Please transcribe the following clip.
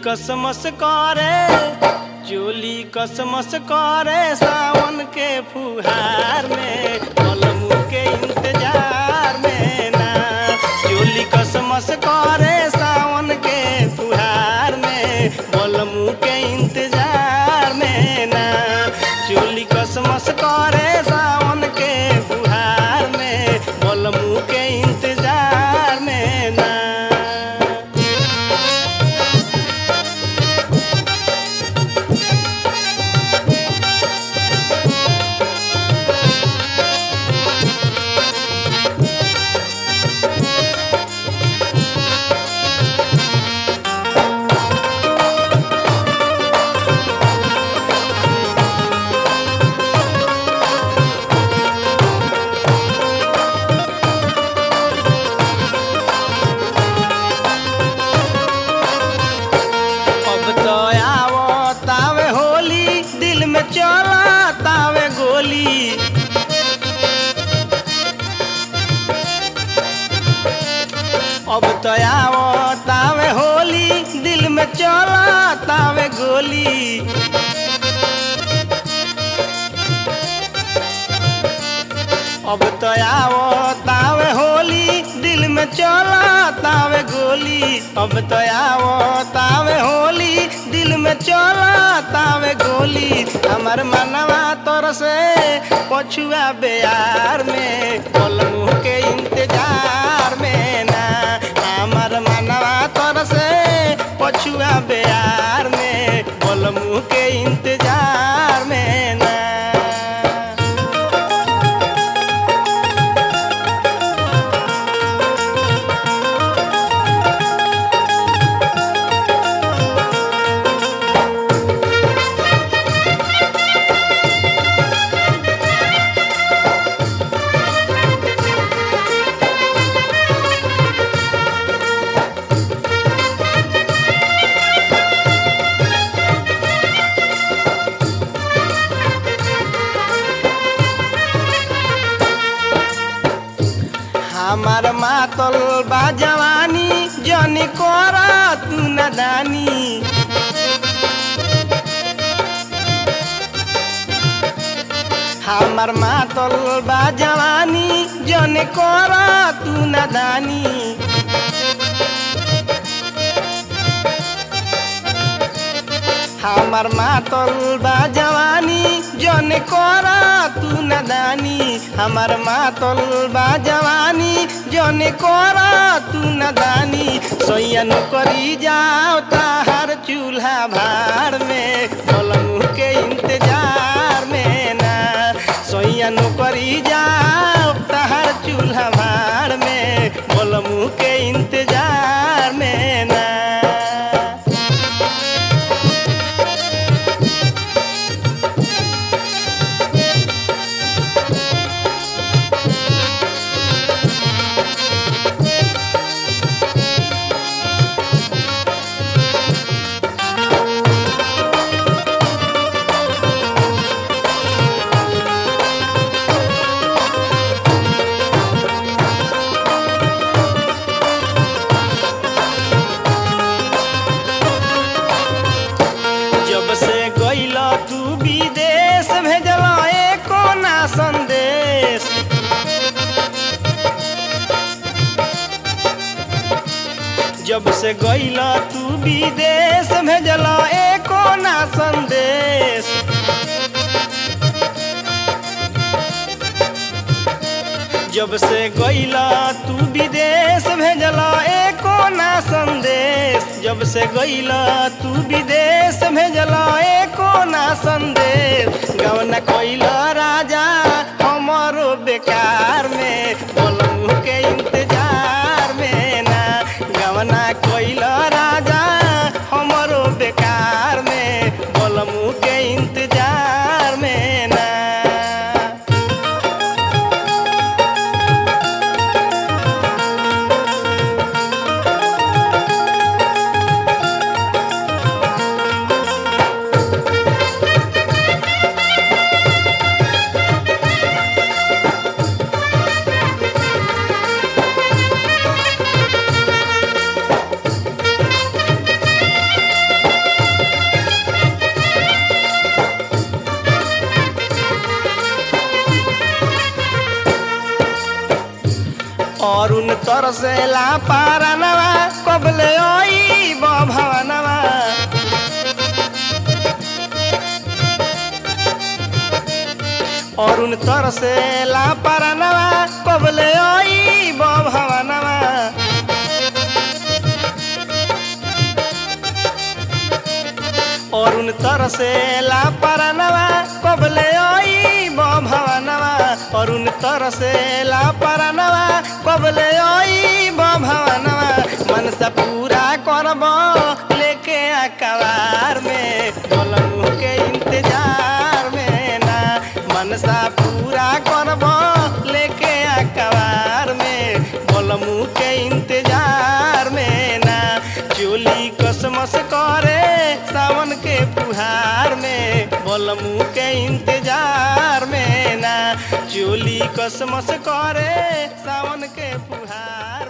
कसमस करे चोली कसमस करे सावन के फुहार में कलमू के इंतजार में ना। चोली कसमस करे सावन के फुहार में कलमू के इंतजार में ना। चोली कसमस करे सावन के फुहार में कलमू के इंतजार में ना। चला तावे गोली अब तो आवो तावे होली दिल में चला तावे गोली। अब तो आवो तावे होली दिल में चला तावे गोली। अब तो आवो तावे होली दिल में चला तावे गोली। हमार मनवा तोर से पछुआ बेयार में कलमू के इंतजार में ना। हमार मनवा तोर से पछुआ बेयार में कलमू के इंतजार में ना। हमार मातल बा जवानी जनी कोरा तू नदानी। हमार मातल बा जवानी जनी कोरा तू नदानी। हमार मातल बा जवानी जन कोरा तू नदानी। हमार मातल बा जवानी जन कोरा तू नदानी। सोया नौकरी जाओ ताहर चूल्हा भार में कलमू के इंतजार में ना। सोया नौकरी जाओ ताहर चूल्हा भार में कलमू के इंतजार में ना। जब से गइला तू विदेश भेजला एको ना संदेश। जब से गइला तू विदेश भेजला एको ना संदेश। जब से गइला तू विदेश भेजला एको ना संदेश। जब से गइला तू विदेश भेजला एको ना संदेश। गवना कइला राजा हमारो बेकार में कलमू के इंतजार में ना। गवना कइला राजा हमारो बेकार में कलमू के इंतजार में ना। और उन तरसेला पारनवा कबले ओई भवनवा और उन तरसेला पारनवा कबले ओई भवनवा और उन तरसेला परनवा कबले ओई भवनवा और उन तरसेला परनवा कबले ओई भवनवा मनसा पूरा करब लेके अकबार में बोलमू के इंतजार में ना मनसा पूरा करब लेके अकबार में बोलमू के इंतजार में ना चोली कसमस करे सावन के फुहार में बोलमू के इंतजार में ना चोली कसमस करे सावन के फुहार